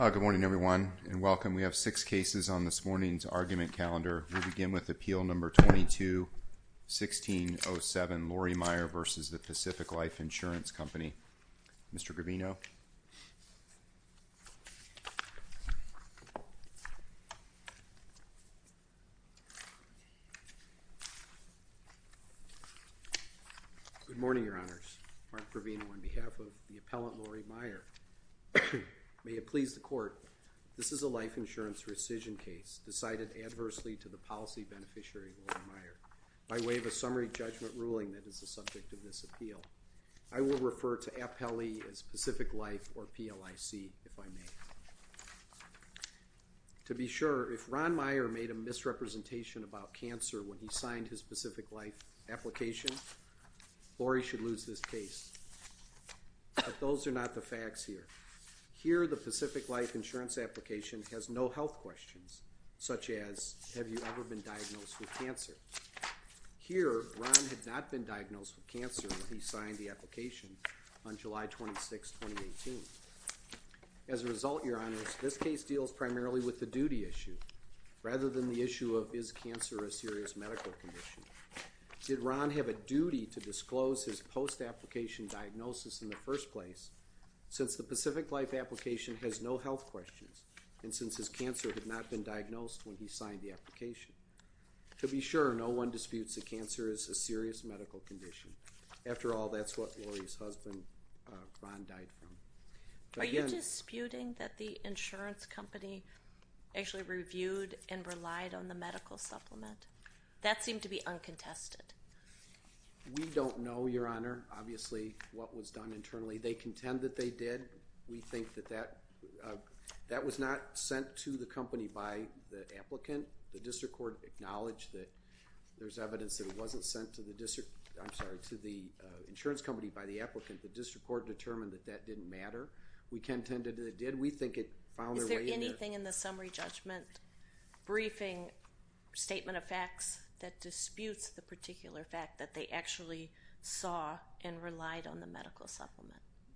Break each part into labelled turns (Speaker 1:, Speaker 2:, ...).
Speaker 1: Good morning, everyone, and welcome. We have 6 cases on this morning's argument calendar. We'll begin with appeal number 22-1607, Lori Meyer versus the Pacific Life Insurance Company. Mr. Gravino.
Speaker 2: Good morning, Your Honors. Mark Gravino on behalf of the appellant Lori Meyer. May it please the court, this is a life insurance rescission case decided adversely to the policy beneficiary Lori Meyer by way of a summary judgment ruling that is the subject of this appeal. I will refer to appellee as Pacific Life or PLIC, if I may. To be sure, if Ron Meyer made a misrepresentation about cancer when he signed his Pacific Life application, Lori should lose this case. But those are not the facts here. Here, the Pacific Life insurance application has no health questions, such as, have you ever been diagnosed with cancer? Here, Ron had not been diagnosed with cancer when he signed the application on July 26, 2018. As a result, Your Honors, this case deals primarily with the duty issue, rather than the issue of is cancer a serious medical condition. Did Ron have a duty to disclose his post-application diagnosis in the first place, since the Pacific Life application has no health questions, and since his cancer had not been diagnosed when he signed the application? To be sure, no one disputes that cancer is a serious medical condition. After all, that's what Lori's husband, Ron, died from.
Speaker 3: But Are you disputing that the insurance company actually reviewed and relied on the medical supplement? That seemed to be uncontested.
Speaker 2: We don't know, Your Honor, obviously, what was done internally. They contend that they did. We think that was not sent to the company by the applicant. The district court acknowledged that there's evidence that it wasn't sent to the insurance company by the applicant. The district court determined that that didn't matter. We contended that it did. We think it found their way in there.
Speaker 3: Is there anything in the summary judgment briefing statement of facts that disputes the particular fact that they actually saw and relied on the medical supplement?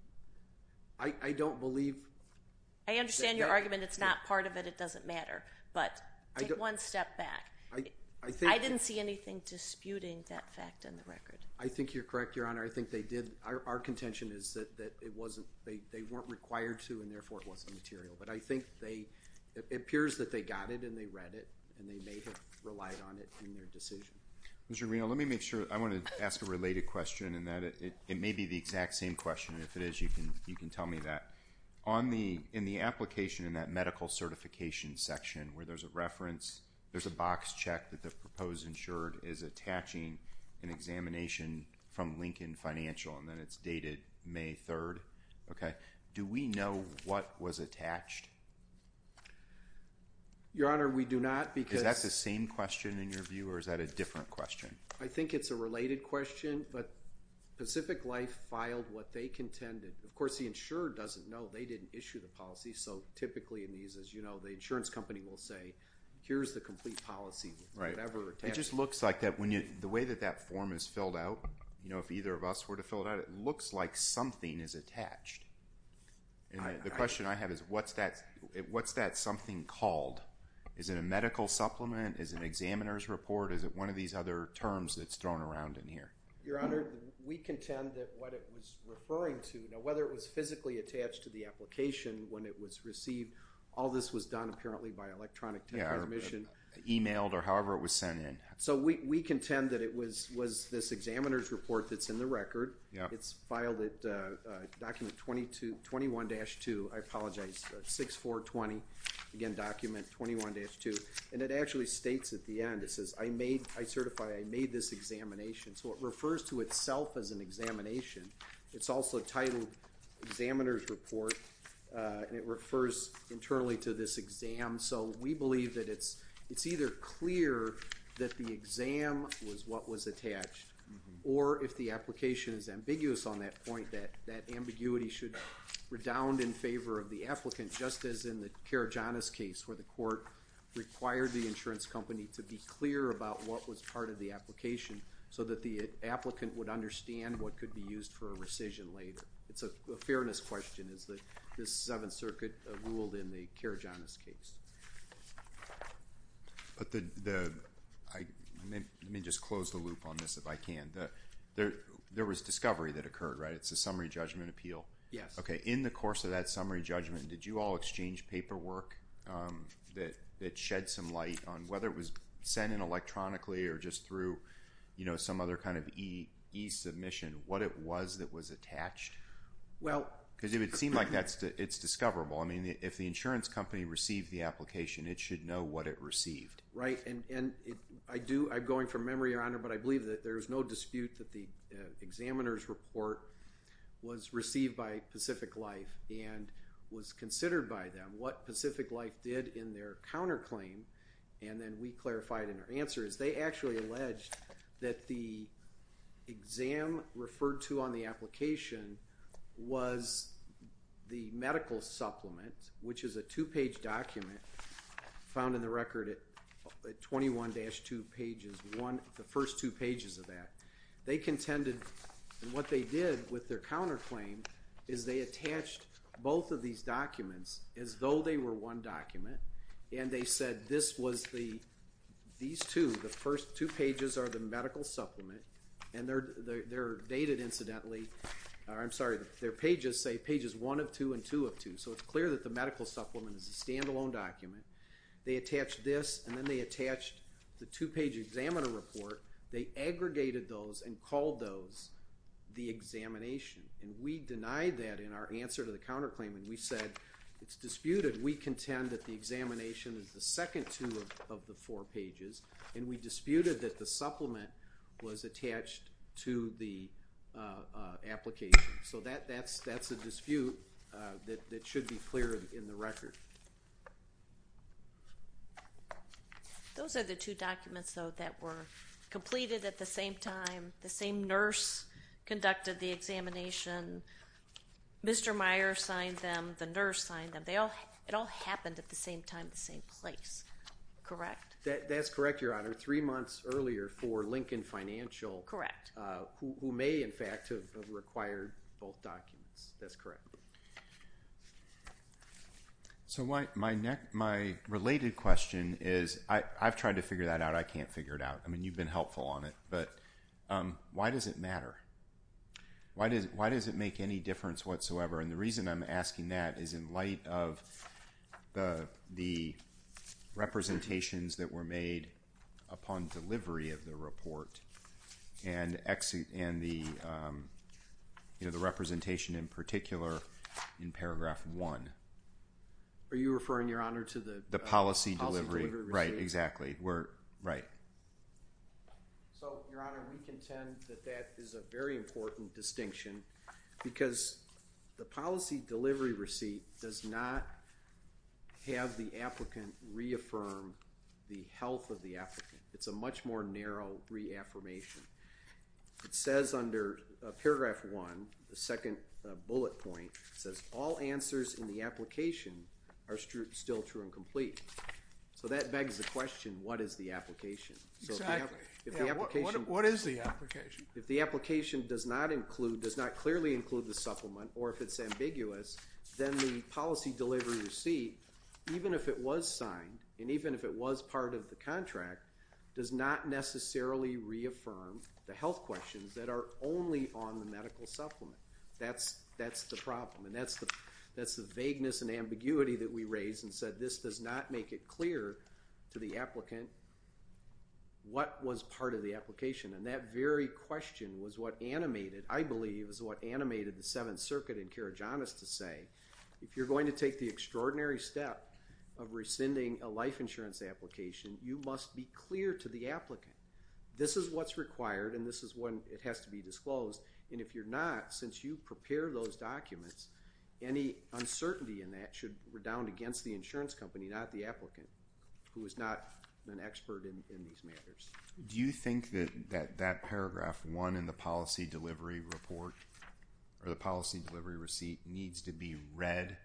Speaker 2: I don't believe...
Speaker 3: I understand your argument. It's not part of it. It doesn't matter. But take one step back. I didn't see anything disputing that fact in the record. I
Speaker 2: think you're correct, Your Honor. I think they did. Our contention is that it wasn't, they weren't required to, and therefore it wasn't material. But I think it appears that they got it and they read it, and they may have relied on it in their decision.
Speaker 1: Mr. Reno, let me make sure. I want to ask a related question, and that it may be the exact same question. If it is, you can tell me that. In the application in that medical certification section where there's a reference, there's a box check that the proposed insured is attaching an examination from Lincoln Financial, and then it's dated May 3rd. Okay. Do we know what was attached?
Speaker 2: Your Honor, we do not, because...
Speaker 1: Is that the same question in your view, or is that a different question?
Speaker 2: I think it's a related question, but Pacific Life filed what they contended. Of course, the insurer doesn't know. They didn't issue the policy, so typically in these, as you know, the insurance company will say, here's the complete policy with whatever attached.
Speaker 1: It just looks like that when the way that form is filled out, if either of us were to fill it out, it looks like something is attached. And the question I have is, what's that something called? Is it a medical supplement? Is it an examiner's report? Is it one of these other terms that's thrown around in here?
Speaker 2: Your Honor, we contend that what it was referring to, now whether it was physically attached to the application when it was received, all this was done apparently by electronic transmission.
Speaker 1: Emailed or however it was sent in.
Speaker 2: So we contend that it was this examiner's report that's in the record.
Speaker 1: Yep.
Speaker 2: It's filed at document 21-2, I apologize, 6420, again, document 21-2. And it actually states at the end, it says, I certify I made this examination. So it refers to itself as an examination. It's also titled examiner's report, and it refers internally to this exam. So we believe that it's either clear that the exam was what was attached, or if the application is ambiguous on that point, that ambiguity should redound in favor of the applicant, just as in the Karajanis case where the court required the insurance company to be clear about what was part of the application so that the applicant would understand what could be used for a rescission later. It's a fairness question, as this Seventh Circuit ruled in the Karagianis case.
Speaker 1: But let me just close the loop on this if I can. There was discovery that occurred, right? It's a summary judgment appeal.
Speaker 2: Yes.
Speaker 1: Okay. In the course of that summary judgment, did you all exchange paperwork that shed some light on whether it was sent in electronically or just through, some other kind of e-submission, what it was that was attached?
Speaker 2: Well,
Speaker 1: because it would seem like it's discoverable. I mean, if the insurance company received the application, it should know what it received.
Speaker 2: Right, and I'm going from memory, Your Honor, but I believe that there's no dispute that the examiner's report was received by Pacific Life and was considered by them. What Pacific Life did in their counterclaim, and then we clarified in our answer, is they actually alleged that the exam referred to on the application was the medical supplement, which is a 2-page document found in the record at 21-2 pages, the first 2 pages of that. They contended, and what they did with their counterclaim is they attached both of these documents as though they were one document, and they said these two, the first 2 pages are the medical supplement, and they're dated incidentally. Their pages say pages 1 of 2 and 2 of 2. So it's clear that the medical supplement is a standalone document. They attached this, and then they attached the 2-page examiner report. They aggregated those and called those the examination. And we denied that in our answer to the counterclaim, and we said it's disputed. We contend that the examination is the second 2 of the 4 pages, and we disputed that the supplement was attached to the application. So that's a dispute that should be clear in the record.
Speaker 3: Those are the 2 documents, though, that were completed at the same time. The same nurse conducted the examination. Mr. Meyer signed them. The nurse signed them. It all happened at the same time, the same place. Correct?
Speaker 2: That's correct, Your Honor. 3 months earlier for Lincoln Financial.
Speaker 3: Correct.
Speaker 2: Who may, in fact, have required both documents. That's correct.
Speaker 1: So my related question is, I've tried to figure that out. I can't figure it out. I mean, you've been helpful on it, but why does it matter? Why does it make any difference whatsoever? And the reason I'm asking that is in light of the representations that were made upon delivery of the report and the the representation in particular in paragraph 1.
Speaker 2: Are you referring, Your Honor, to the
Speaker 1: policy delivery? Right, exactly. Right.
Speaker 2: So, Your Honor, we contend that is a very important distinction because the policy delivery receipt does not have the applicant reaffirm the health of the applicant. It's a much more narrow reaffirmation. It says under paragraph 1, the second bullet point, it says all answers in the application are still true and complete. So that begs the question, what is the application?
Speaker 4: Exactly.
Speaker 2: If the application,
Speaker 4: what is the application?
Speaker 2: If the application does not clearly include the supplement, or if it's ambiguous, then the policy delivery receipt, even if it was signed and even if it was part of the contract, does not necessarily reaffirm the health questions that are only on the medical supplement. That's the problem, and that's the vagueness and ambiguity that we raised and said this does not make it clear to the applicant what was part of the application. And that very question was what animated, I believe, is what animated the Seventh Circuit in Karagianis to say, if you're going to take the extraordinary step of rescinding a life insurance application, you must be clear to the applicant. This is what's required, and this is when it has to be disclosed. And if you're not, since you prepare those documents, any uncertainty in that should redound against the insurance company, not the applicant, who is not an expert in these matters.
Speaker 1: Do you think that paragraph 1 in the policy delivery report or the policy delivery receipt needs to be read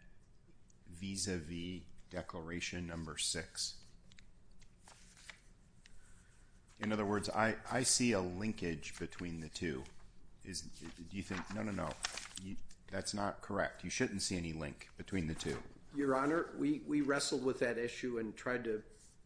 Speaker 1: vis-a-vis declaration number 6? In other words, I see a linkage between the two. Do you think, no, that's not correct. You shouldn't see any link between the two.
Speaker 2: Your Honor, we wrestled with that issue and tried to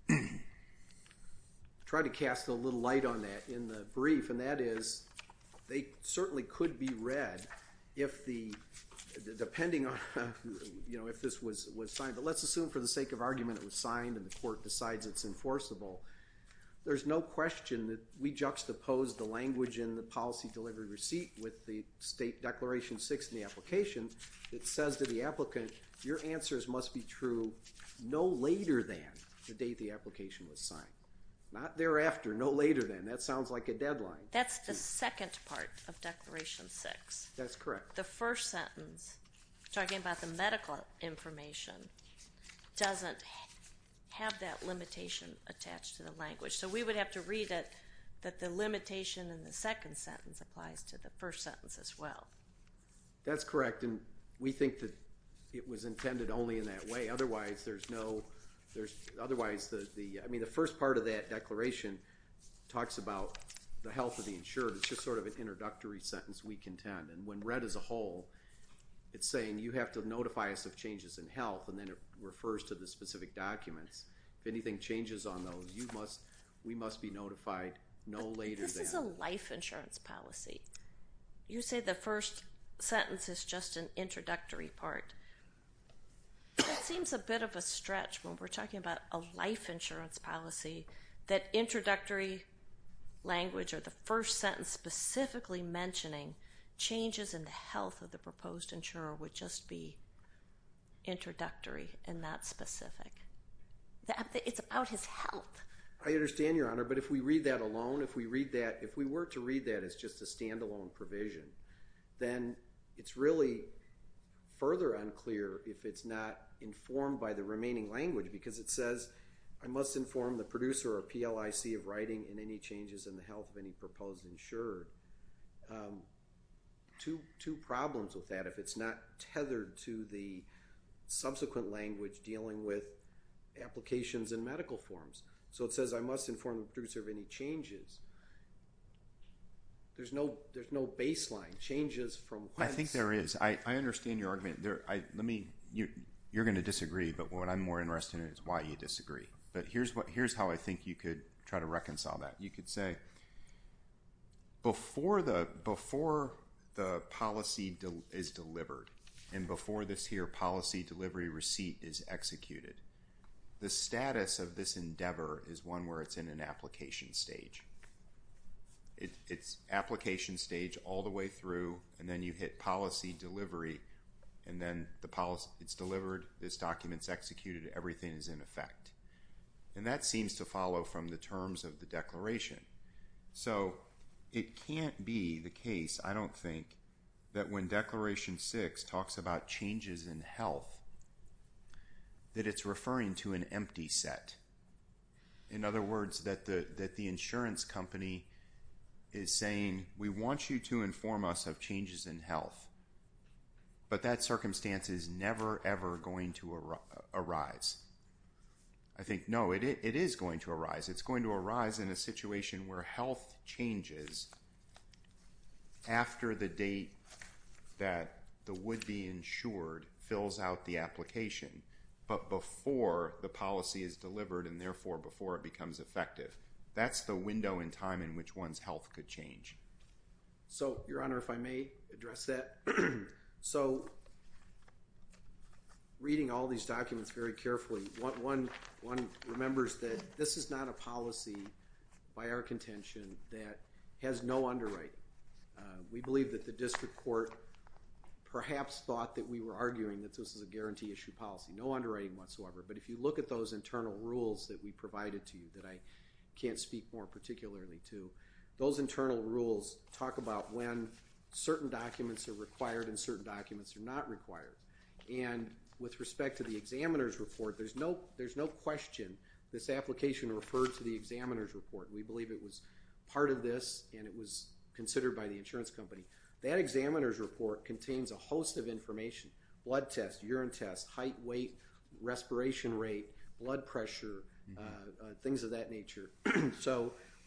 Speaker 2: cast a little light on that in the brief, and that is they certainly could be read if depending on, if this was signed. But let's assume for the sake of argument it was signed and the court decides it's enforceable. There's no question that we juxtaposed the language in the policy delivery receipt with the state declaration 6 in the application that says to the applicant, your answers must be true no later than the date the application was signed. Not thereafter, no later than. That sounds like a deadline.
Speaker 3: That's the second part of Declaration 6.
Speaker 2: That's correct.
Speaker 3: The first sentence, talking about the medical information, doesn't have that limitation attached to the language. So we would have to read it that the limitation in the second sentence applies to the first sentence as well.
Speaker 2: That's correct, and we think that it was intended only in that way. Otherwise, the first part of that declaration talks about the health of the insured. It's just sort of an introductory sentence, we contend. And when read as a whole, it's saying you have to notify us of changes in health, and then it refers to the specific documents. If anything changes on those, we must be notified no later than.
Speaker 3: This is a life insurance policy. You say the first sentence is just an introductory part. That seems a bit of a stretch when we're talking about a life insurance policy, that introductory language or the first sentence specifically mentioning changes in the health of the proposed insurer would just be introductory and not specific. It's about his health.
Speaker 2: I understand, Your Honor, but if we read that alone, if we were to read that as just a standalone provision, then it's really further unclear if it's not informed by the remaining language, because it says, I must inform the producer or PLIC of writing in any changes in the health of any proposed insured. Two problems with that. If it's not tethered to the subsequent language dealing with applications and medical forms. So it says, I must inform the producer of any changes. There's no baseline. Changes from whence?
Speaker 1: I think there is. I understand your argument. You're going to disagree, but what I'm more interested in is why you disagree. But here's how I think you could try to reconcile that. You could say, before the policy is delivered, and before this here policy delivery receipt is executed, the status of this endeavor is one where it's in an application stage. It's application stage all the way through, and then you hit policy delivery, and then it's delivered, this document's executed, everything is in effect. And that seems to follow from the terms of the declaration. So it can't be the case, I don't think, that when Declaration 6 talks about changes in health, that it's referring to an empty set. In other words, that the insurance company is saying, we want you to inform us of changes in health, but that circumstance is never, ever going to arise. I think, no, it is going to arise. It's going to arise in a situation where health changes after the date that the would-be insured fills out the application, but before the policy is delivered and therefore before it becomes effective. That's the window in time in which one's health could change.
Speaker 2: So, Your Honor, if I may address that. So, reading all these documents very carefully, one remembers that this is not a policy, by our contention, that has no underwriting. We believe that the district court perhaps thought that we were arguing that this is a guarantee issue policy. No underwriting whatsoever. But if you look at those internal rules that we provided to you that I can't speak more particularly to, those internal rules talk about when certain documents are required and certain documents are not required. And with respect to the examiner's report, there's no question this application referred to the examiner's report. We believe it was part of this and it was considered by the insurance company. That examiner's report contains a host of information: blood test, urine test, height, weight, respiration rate, blood pressure, things of that nature. So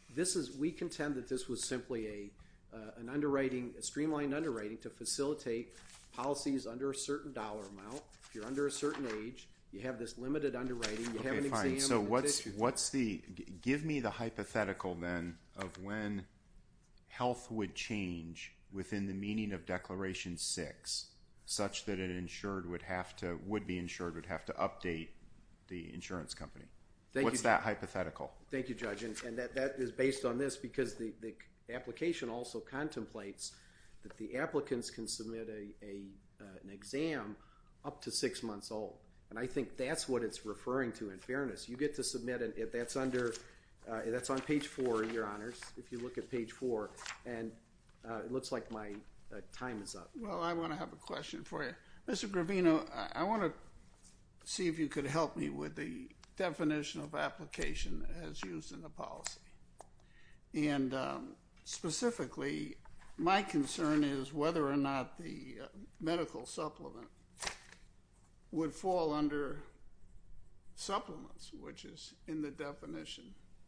Speaker 2: we contend that this was simply a streamlined underwriting to facilitate policies under a certain dollar amount. If you're under a certain age, you have this limited underwriting. You have an exam.
Speaker 1: Fine. So give me the hypothetical then of when health would change within the meaning of Declaration 6, such that an would-be insured would have to update the insurance company. What's that hypothetical?
Speaker 2: Thank you, Judge. And that is based on this because the application also contemplates that the applicants can submit an exam up to 6 months old. And I think that's what it's referring to in fairness. You get to submit it. That's on page 4, Your Honors, if you look at page 4. And it looks like my time is up.
Speaker 4: Well, I want to have a question for you. Mr. Gravino, I want to see if you could help me with the definition of application as used in the policy. And specifically, my concern is whether or not the medical supplement would fall under supplements, which is in the definition.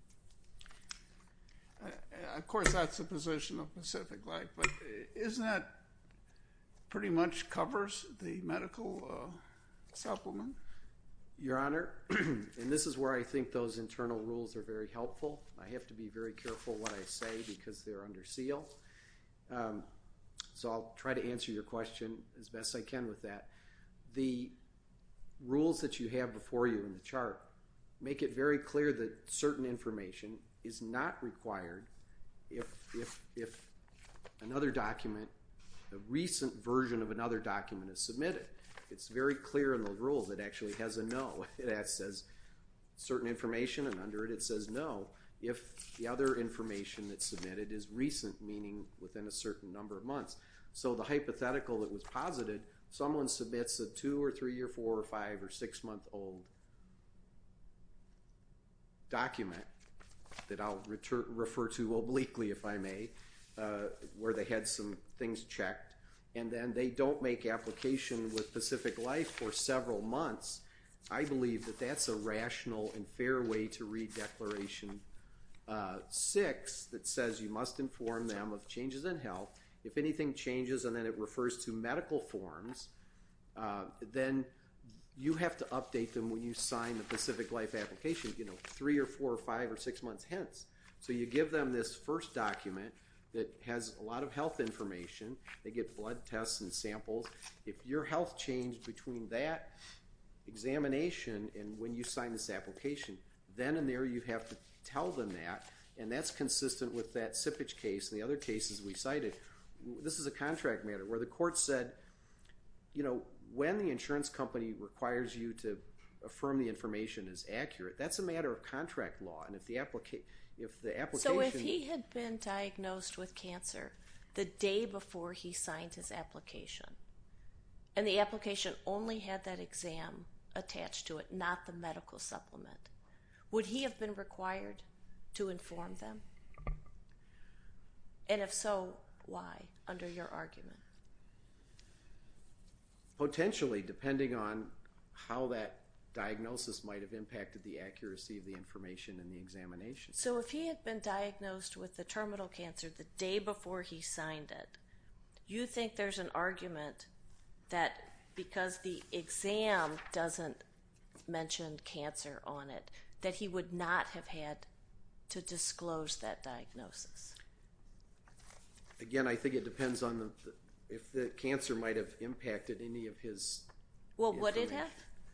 Speaker 4: Of course, that's the position of Pacific Life, but isn't that pretty much covers the medical supplement?
Speaker 2: Your Honor, and this is where I think those internal rules are very helpful. I have to be very careful what I say because they're under seal. So I'll try to answer your question as best I can with that. The rules that you have before you in the chart make it very clear that certain information is not required if another document, a recent version of another document is submitted. It's very clear in the rules. It actually has a no. It says certain information, and under it says no if the other information that's submitted is recent, meaning within a certain number of months. So the hypothetical that was posited, someone submits a 2 or 3 or 4 or 5 or 6 month old document that I'll refer to obliquely, if I may, where they had some things checked, and then they don't make application with Pacific Life for several months. I believe that that's a rational and fair way to read Declaration 6 that says you must inform them of changes in health. If anything changes, and then it refers to medical forms, then you have to update them when you sign the Pacific Life application, 3 or 4 or 5 or 6 months hence. So you give them this first document that has a lot of health information. They get blood tests and samples. If your health changed between that examination and when you sign this application, then and there you have to tell them that, and that's consistent with that Sipich case and the other cases we cited. This is a contract matter where the court said, when the insurance company requires you to affirm the information is accurate, that's a matter of contract law. And if the application...
Speaker 3: So if he had been diagnosed with cancer the day before he signed his application, and the application only had that exam attached to it, not the medical supplement, would he have been required to inform them? And if so, why, under your argument?
Speaker 2: Potentially, depending on how that diagnosis might have impacted the accuracy of the information in the examination.
Speaker 3: So if he had been diagnosed with the terminal cancer the day before he signed it, you think there's an argument that because the exam doesn't mention cancer on it, that he would not have had to disclose that diagnosis?
Speaker 2: Again, I think it depends on if the cancer might have impacted any of his
Speaker 3: would it have?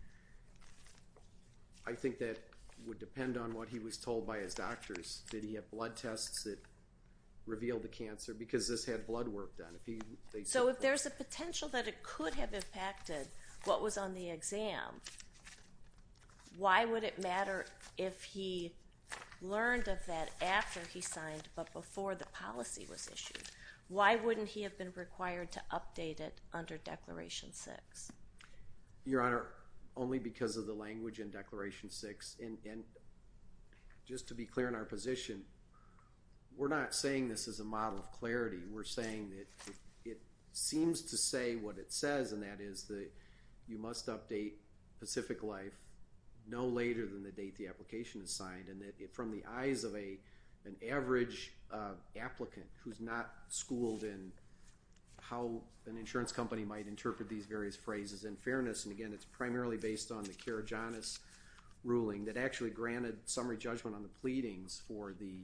Speaker 2: I think that would depend on what he was told by his doctors. Did he have blood tests that revealed the cancer? Because this had blood work done. If
Speaker 3: there's a potential that it could have impacted what was on the exam, why would it matter if he learned of that after he signed but before the policy was issued? Why wouldn't he have been required to update it under Declaration 6?
Speaker 2: Your Honor, only because of the language in Declaration 6. And just to be clear in our position, we're not saying this is a model of clarity. We're saying that it seems to say what it says, and that is that you must update Pacific Life no later than the date the application is signed, and that from the eyes of a an average applicant who's not schooled in how an insurance company might interpret these various phrases in fairness, and again, it's primarily based on the Karagiannis ruling that actually granted summary judgment on the pleadings for the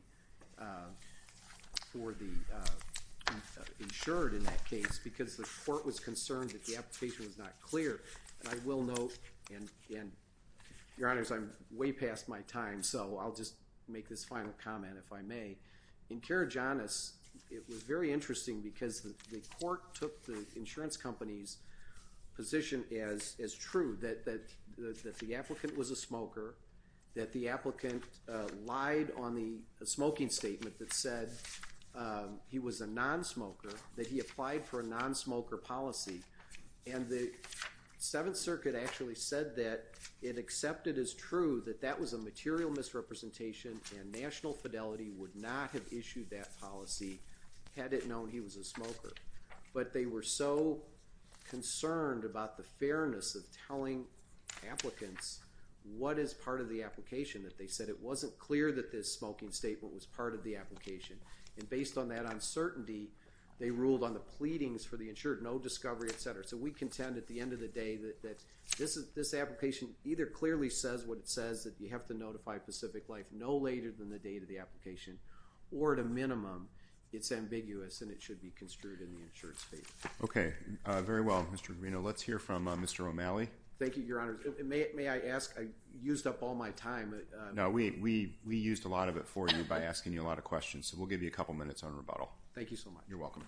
Speaker 2: insured in that case because the court was concerned that the application was not clear. And I will note, and Your Honors, I'm way past my time, so I'll just make this final comment if I may. In Karagiannis, it was very interesting because the court took the insurance company's position as true, that the applicant was a smoker, that the applicant lied on the smoking statement that said he was a non-smoker, that he applied for a non-smoker policy, and the Seventh Circuit actually said that it accepted as true that that was a material misrepresentation and National Fidelity would not have issued that policy had it known he was a smoker. But they were so concerned about the fairness of telling applicants what is part of the application that they said it wasn't clear that this smoking statement was part of the application. And based on that uncertainty, they ruled on the pleadings for the insured, no discovery, et cetera. So we contend at the end of the day that this application either clearly says what it says, that you have to notify Pacific Life no later than the date of the application, or at a minimum, it's ambiguous and it should be construed in the insured's favor. Okay, very well, Mr. Gravino. Let's hear from Mr. O'Malley. Thank you, Your Honor. May I ask, I used up all my time.
Speaker 1: No, we used a lot of it for you by asking you a lot of questions, so we'll give you a couple minutes on rebuttal.
Speaker 2: Thank you so much.
Speaker 1: You're welcome.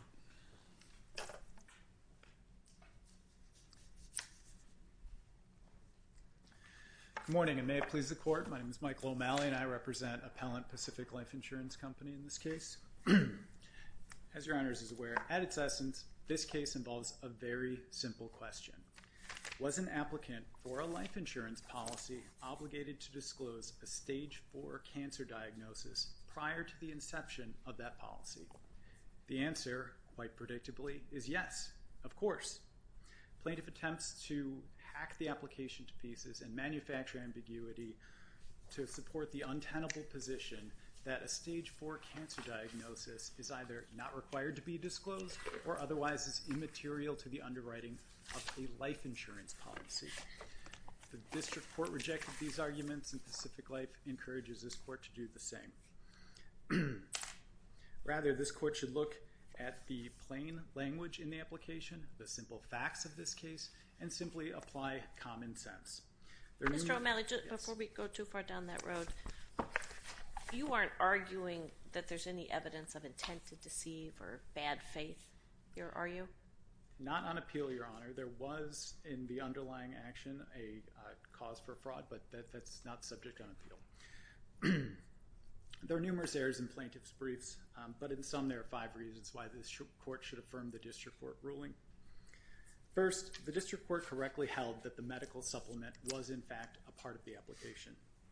Speaker 5: Good morning, and may it please the Court. My name is Michael O'Malley, and I represent Appellant Pacific Life Insurance Company in this case. As Your Honors is aware, at its essence, this case involves a very simple question. Was an applicant for a life insurance policy obligated to disclose a stage 4 cancer diagnosis prior to the inception of that policy? The answer, quite predictably, is yes, of course. Plaintiff attempts to hack the application to pieces and manufacture ambiguity to support the untenable position that a stage 4 cancer diagnosis is either not required to be disclosed or otherwise is immaterial to the underwriting of a life insurance policy. The District Court rejected these arguments, and Pacific Life encourages this Court to do the same. Rather, this Court should look at the plain language in the application, the simple facts of this case, and simply apply common sense.
Speaker 3: Mr. O'Malley, before we go too far down that road, you aren't arguing that there's any evidence of intent to deceive or bad faith here, are you?
Speaker 5: Not on appeal, Your Honor. There was, in the underlying action, a cause for fraud, but that's not subject on appeal. There are numerous errors in plaintiff's briefs, but in some there are 5 reasons why this Court should affirm the District Court ruling. First, the District Court correctly held that the medical supplement was in fact a part of the application,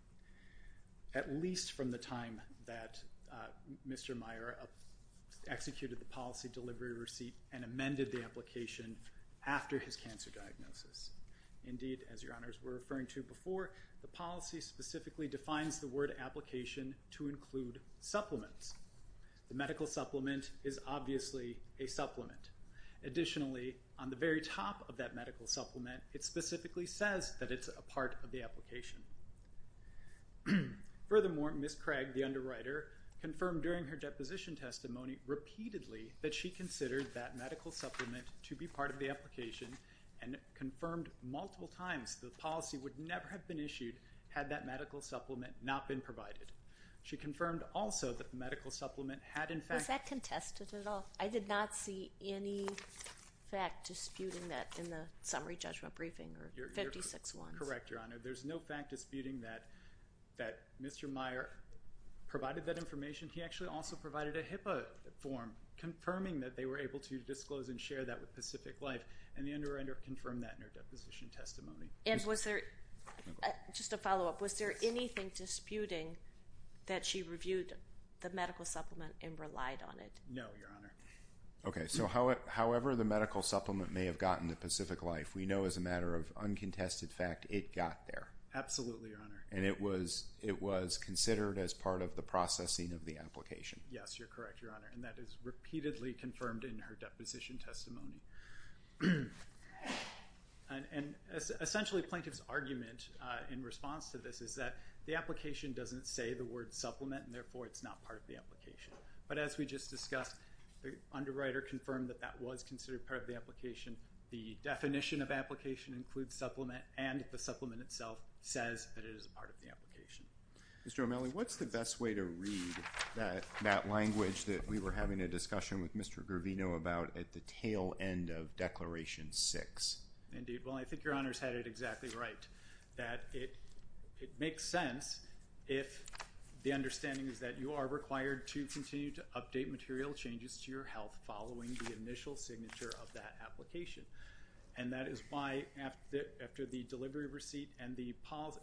Speaker 5: at least from the time that Mr. Meyer executed the policy delivery receipt and amended the application after his cancer diagnosis. Indeed, as Your Honors were referring to before, the policy specifically defines the word application to include supplements. The medical supplement is obviously a supplement. Additionally, on the very top of that medical supplement, it specifically says that it's a part of the application. Furthermore, Ms. Craig, the underwriter, confirmed during her deposition testimony repeatedly that she considered that medical supplement to be part of the application and confirmed multiple times the policy would never have been issued had that medical supplement not been provided. She confirmed also that the medical supplement had in fact...
Speaker 3: Was that contested at all? I did not see any fact disputing that in the summary judgment briefing or 56-1.
Speaker 5: Correct, Your Honor. There's no fact disputing that Mr. Meyer provided that information. He actually also provided a HIPAA form confirming that they were able to disclose and share that with Pacific Life, and the underwriter confirmed that in her deposition testimony.
Speaker 3: And was there, just a follow-up, was there anything disputing that she reviewed the medical supplement and relied on it?
Speaker 5: No, Your Honor.
Speaker 1: Okay, so however the medical supplement may have gotten to Pacific Life, we know as a matter of uncontested fact it got there.
Speaker 5: Absolutely, Your Honor.
Speaker 1: And it was considered as part of the processing of the application.
Speaker 5: Yes, you're correct, Your Honor, and that is repeatedly confirmed in her deposition testimony. And essentially, plaintiff's argument in response to this is that the application doesn't say the word supplement, and therefore it's not part of the application. But as we just discussed, the underwriter confirmed that that was considered part of the application. The definition of application includes supplement, and the supplement itself says that it is a part of the application.
Speaker 1: Mr. O'Malley, what's the best way to read that language that we were having a discussion with Mr. Gravino about at the tail end of Declaration 6?
Speaker 5: Indeed. Well, I think Your Honor's had it exactly right, that it makes sense if the understanding is that you are required to continue to update material changes to your health following the initial signature of that application. And that is why after the delivery receipt and the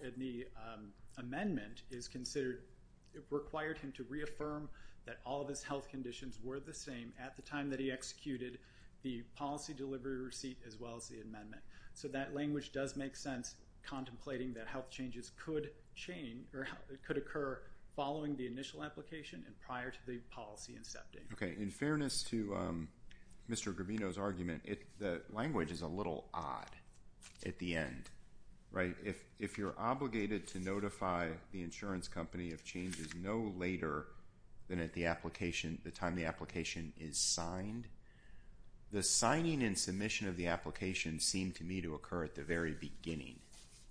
Speaker 5: amendment is considered, it required him to reaffirm that all of his health conditions were the same at the time that he executed the policy delivery receipt as well as the amendment. So that language does make sense, contemplating that health changes could change or could occur following the initial application and prior to the policy incepting.
Speaker 1: Okay, in fairness to Mr. Gravino's argument, the language is a little odd at the end, right? If you're obligated to notify the insurance company of changes no later than at the time the application is signed, the signing and submission of the application seem to me to occur at the very beginning,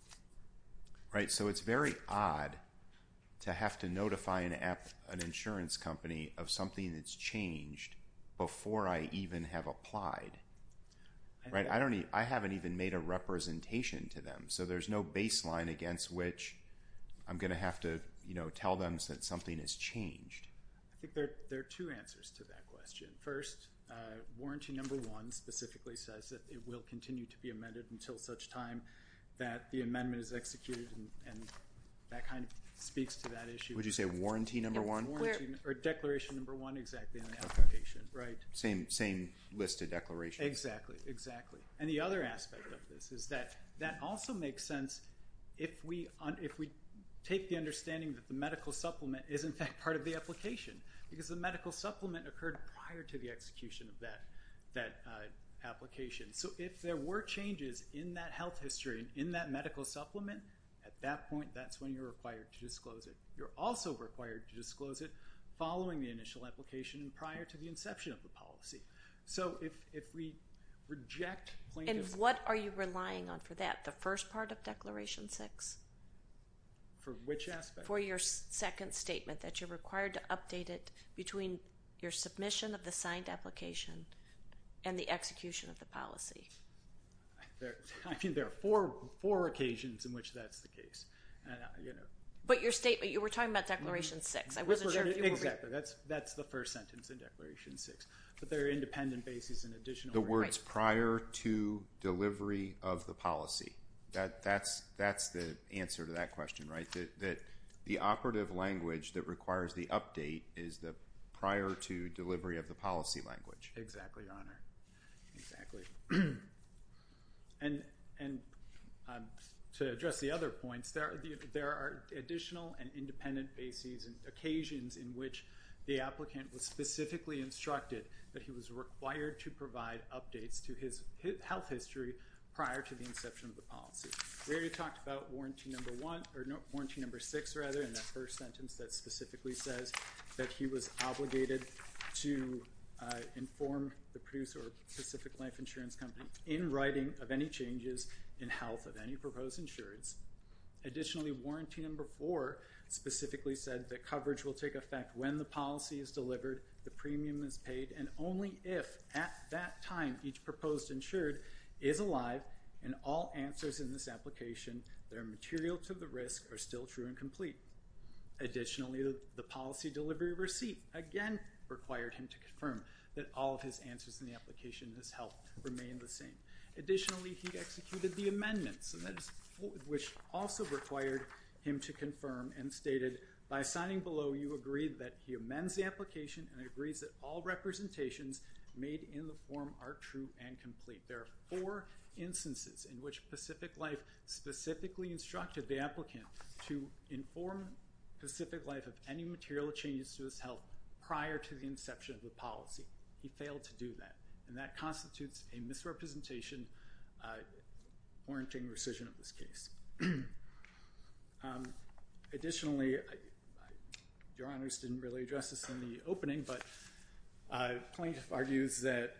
Speaker 1: right? So it's very odd to have to notify an insurance company of something that's changed before I even have applied, right? I haven't even made a representation to them, so there's no baseline against which I'm going to have to, tell them that something has changed.
Speaker 5: I think there are two answers to that question. First, warranty number 1 specifically says that it will continue to be amended until such time that the amendment is executed, and that kind of speaks to that issue.
Speaker 1: Would you say warranty number 1?
Speaker 5: Or declaration number 1, exactly, in the application, right?
Speaker 1: Same list of declarations.
Speaker 5: Exactly. And the other aspect of this is that also makes sense if we take the understanding that the medical supplement is in fact part of the application, because the medical supplement occurred prior to the execution of that application. So if there were changes in that health history and in that medical supplement, at that point, that's when you're required to disclose it. You're also required to disclose it following the initial application and prior to the inception of the policy. So if we reject plaintiffs...
Speaker 3: And what are you relying on for that? The first part of Declaration 6?
Speaker 5: For which aspect?
Speaker 3: For your second statement, that you're required to update it between your submission of the signed application and the execution of the policy.
Speaker 5: There are four occasions in which that's the case. And,
Speaker 3: But your statement, you were talking about Declaration 6. I wasn't sure if you were...
Speaker 5: Exactly. That's the first sentence in Declaration 6. But there are independent bases and additional...
Speaker 1: The words prior to delivery of the policy. That's the answer to that question, right? That the operative language that requires the update is the prior to delivery of the policy language.
Speaker 5: Exactly, Your Honor. Exactly. And to address the other points, there are additional and independent bases and occasions in which the applicant was specifically instructed that he was required to provide updates to his health history prior to the inception of the policy. We already talked about warranty number 1, or no, warranty number 6 rather, in that first sentence that specifically says that he was obligated to inform the producer or Pacific Life Insurance Company in writing of any changes in health of any proposed insurance. Additionally, warranty number 4 specifically said that coverage will take effect when the policy is delivered, the premium is paid, and only if at that time each proposed insured is alive and all answers in this application that are material to the risk are still true and complete. Additionally, the policy delivery receipt again required him to confirm that all of his answers in the application, his health, remain the same. Additionally, he executed the amendments, which also required him to confirm and stated, by signing below, you agree that he amends the application and agrees that all representations made in the form are true and complete. There are 4 instances in which Pacific Life specifically instructed the applicant to inform Pacific Life of any material changes to his health prior to the inception of the policy. He failed to do that, and that constitutes a misrepresentation warranting rescission of this case. Additionally, Your Honors didn't really address this in the opening, but plaintiff argues that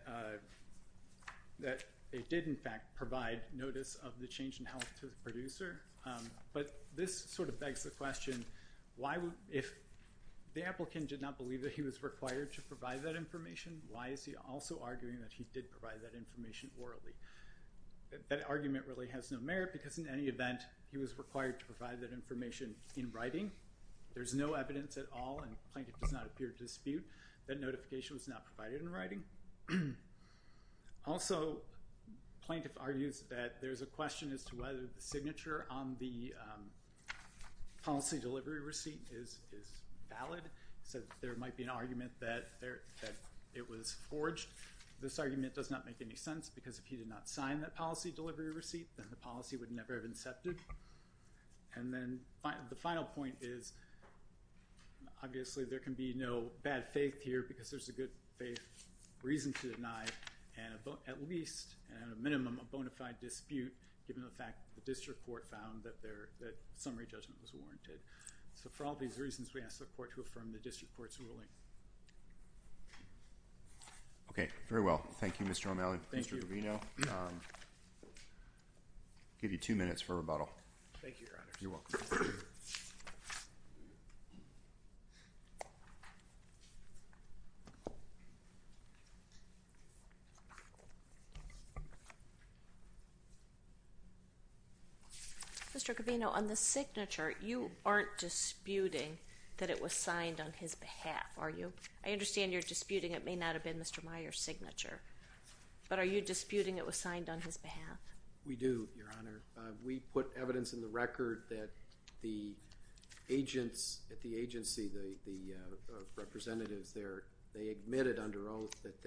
Speaker 5: they did in fact provide notice of the change in health to the producer, but this sort of begs the question, if the applicant did not believe that he was required to provide that information, why is he also arguing that he did provide that information orally? That argument really has no merit because in any event, he was required to provide that information in writing. There's no evidence at all, and plaintiff does not appear to dispute that notification was not provided in writing. Also, plaintiff argues that there's a question as to whether the signature on the policy delivery receipt is valid. He said there might be an argument that it was forged. This argument does not make any sense because if he did not sign that policy delivery receipt, then the policy would never have incepted. And then the final point is, obviously there can be no bad faith here because there's a good faith reason to deny and at least, at a minimum, a bona fide dispute given the fact that the district court found that summary judgment was warranted. So for all these reasons, we ask the court to affirm the district court's ruling.
Speaker 1: Okay, very well. Thank you, Mr. O'Malley.
Speaker 5: Thank you.
Speaker 1: Mr. Gavino, give you 2 minutes for rebuttal.
Speaker 2: Thank you, Your Honor.
Speaker 1: You're welcome.
Speaker 3: Mr. Gavino, on the signature, you aren't disputing that it was signed on his behalf, are you? I understand you're disputing it may not have been Mr. Meyer's signature, but are you disputing it was signed on his behalf?
Speaker 2: We do, Your Honor. We put evidence in the record that the agents at the agency, the representatives there, they admitted under oath that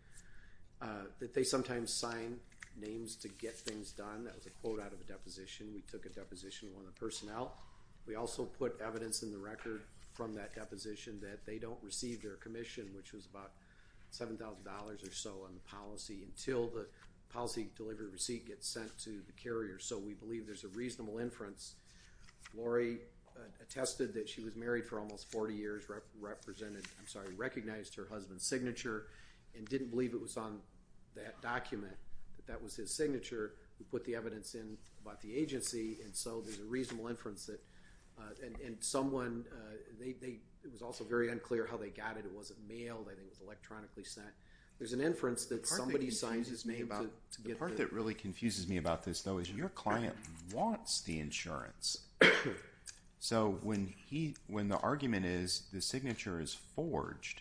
Speaker 2: they sometimes sign names to get things done. That was a quote out of a deposition. We took a deposition of one of the personnel. We also put evidence in the record from that deposition that they don't receive their commission, which was about $7,000 or so on the policy until the policy delivery receipt gets sent to the carrier. So we believe there's a reasonable inference. Lori attested that she was married for almost 40 years, recognized her husband's signature, and didn't believe it was on that document that was his signature. We put the evidence in about the agency, and so there's a reasonable inference that, and someone, it was also very unclear how they got it. It wasn't mailed. I think it was electronically sent. There's an inference that somebody signs his name to get
Speaker 1: the part that really confuses me about this, though, is your client wants the insurance. So when the argument is the signature is forged,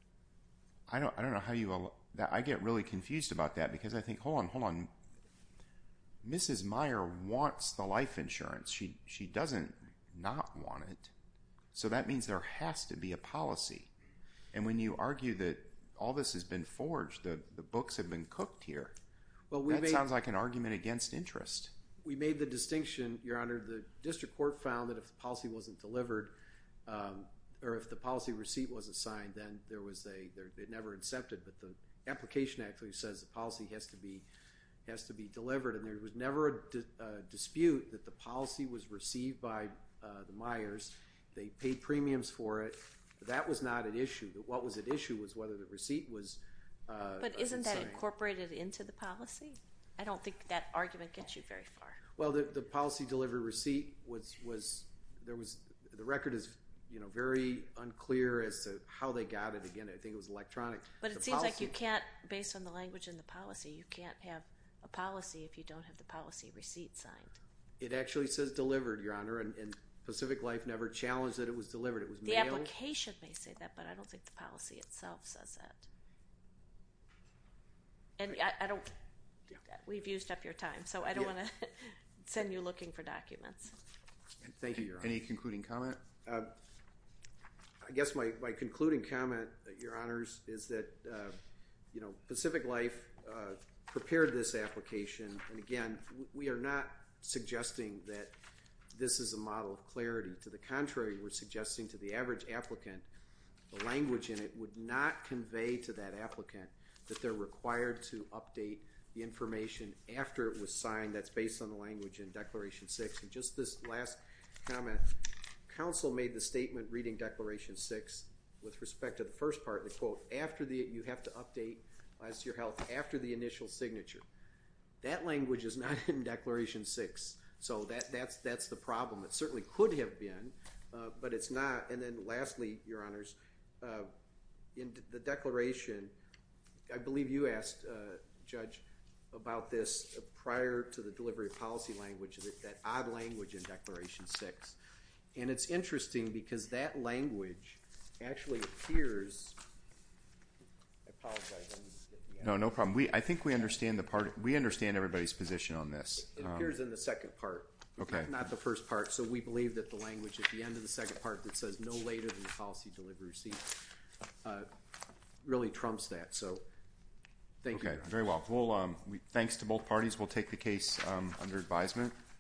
Speaker 1: I don't know how you. I get really confused about that because I think, hold on. Mrs. Meyer wants the life insurance. She doesn't not want it. So that means there has to be a policy. And when you argue that all this has been forged, the books have been cooked here, that sounds like an argument against interest.
Speaker 2: We made the distinction, Your Honor. The district court found that if the policy wasn't delivered, or if the policy receipt wasn't signed, then it never incepted. But the application actually says the policy has to be delivered, and there was never a dispute that the policy was received by the Meyers. They paid premiums for it. That was not an issue. What was at issue was whether the receipt was
Speaker 3: But isn't that
Speaker 2: signed.
Speaker 3: Incorporated into the policy? I don't think that argument gets you very far.
Speaker 2: Well, the policy delivery receipt was the record is very unclear as to how they got it. Again, I think it was electronic.
Speaker 3: But it seems like you can't, based on the language in the policy, you can't have a policy if you don't have the policy receipt signed.
Speaker 2: It actually says delivered, Your Honor, and Pacific Life never challenged that it was delivered. It was
Speaker 3: The
Speaker 2: mailed.
Speaker 3: application may say that, but I don't think the policy itself says that. And I don't, we've used up your time, so I don't want to send you looking for documents.
Speaker 2: Thank you, Your Honor.
Speaker 1: Any concluding comment?
Speaker 2: I guess my concluding comment, Your Honors, is that Pacific Life prepared this application, and again, we are not suggesting that this is a model of clarity. To the contrary, we're suggesting to the average applicant, the language in it would not convey to that applicant that they're required to update the information after it was signed. That's based on the language in Declaration 6. And just this last comment, counsel made the statement reading Declaration 6 with respect to the first part, the quote, you have to update as to your health after the initial signature. That language is not in Declaration 6. So that's the problem. It certainly could have been, but it's not. And then lastly, Your Honors, in the declaration, I believe you asked, Judge, about this prior to the delivery of policy language, that odd language in Declaration 6. And it's interesting because that language actually appears, I apologize.
Speaker 1: No problem. I think we understand we understand everybody's position on this.
Speaker 2: It appears in the second part,
Speaker 1: okay.
Speaker 2: Not the first part. So we believe that the language at the end of the second part that says no later than the policy delivery receipt really trumps that. So thank you.
Speaker 1: Okay, very well. Thanks to both parties. We'll take the case under advisement.